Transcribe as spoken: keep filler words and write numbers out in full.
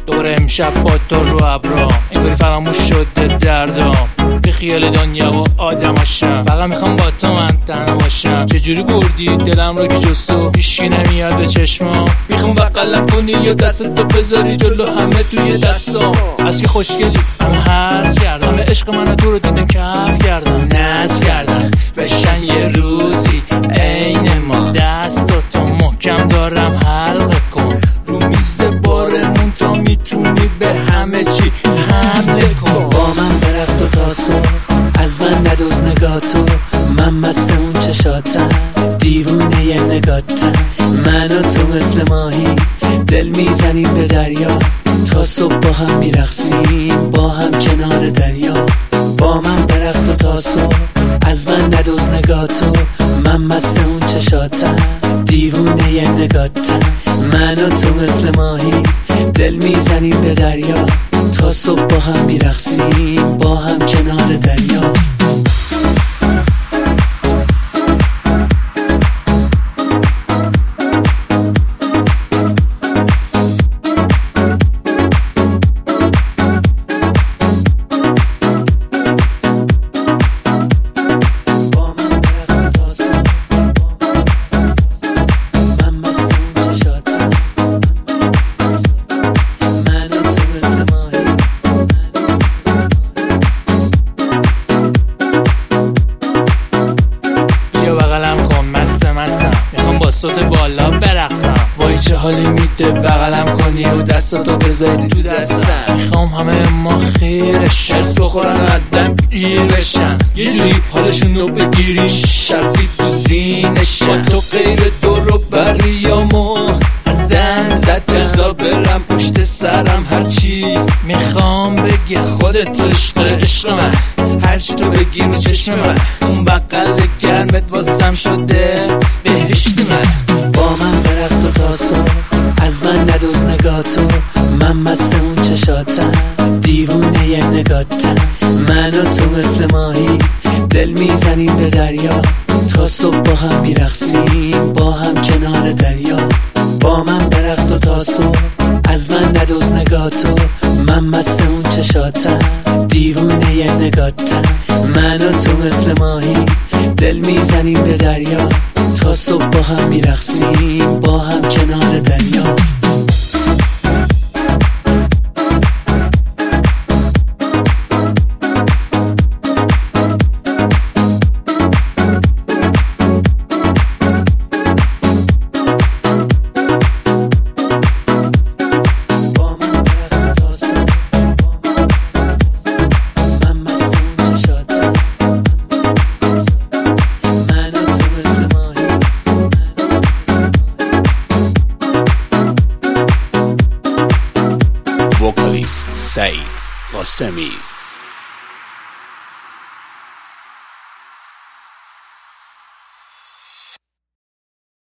دوباره امشب با تو رو ابرام انگاری فراموش شده دردام، به خیال دنیا و آدماشم فقط میخوام با تو من تنها باشم. چجوری بردی دلم رو که جز تو هیچکی نمیاد به چشمام؟ میخوام بغلم کنی یا دستتو بذاری جلو همه توی دستام. از که خوشگلی همه حس کردم، همه عشق منو تو رو دیدم کف کردم، نز کردم بشن یه روزی عین ما. دستاتو محکم دارم حلقه کن رو میز بارمون تا میتونی به همه چی حمله کن. با من برست و تا صبح از من ندوز نگاتو، من مست اون چشاتم دیوونه یه نگاتم. من و تو مثل ماهی دل میزنیم به دریا، تا صبح با هم میرقصیم با هم کنار دریا. با من برست و تا صبح از من ندوز نگاتو، من مست اون چشاتم دیوونه یه نگاتم. من و تو مثل ماهی دل میزنیم به دریا، تا صبح با هم میرقصیم با هم کنار دریا. صوت بالا برقصم، وای چه حالی میده بغلم کنی و دستاتو بذاری تو دستم. میخوام همه ما خیرش حرس بخورن و از دم گیر بشن، یه جوری حالشون رو بگیری شبی تو زینشن. با تو غیر دور و بریامو از دن زد بزار برم پشت سرم. هرچی میخوام بگی خودتو عشق عشق من، هرچی تو بگی رو چشم من. اون بغل گرمت واسم شده بهشت من. با من برست و تا صبح از من ندوز نگاتو، من مست اون چشاتم دیوونه یه نگاتم. من و تو مثل ماهی دل میزنیم به دریا، تا صبح با هم میرقصیم با هم کنار دریا. با من برست و تا صبح از من ندوز نگاتو، من مست اون چشاتم دیوونه یه نگاتم. من و تو مثل ماهی دل میزنیم به دریا، تا صبح با هم میرقصیم با هم کنار دریا. سعید قاسمی.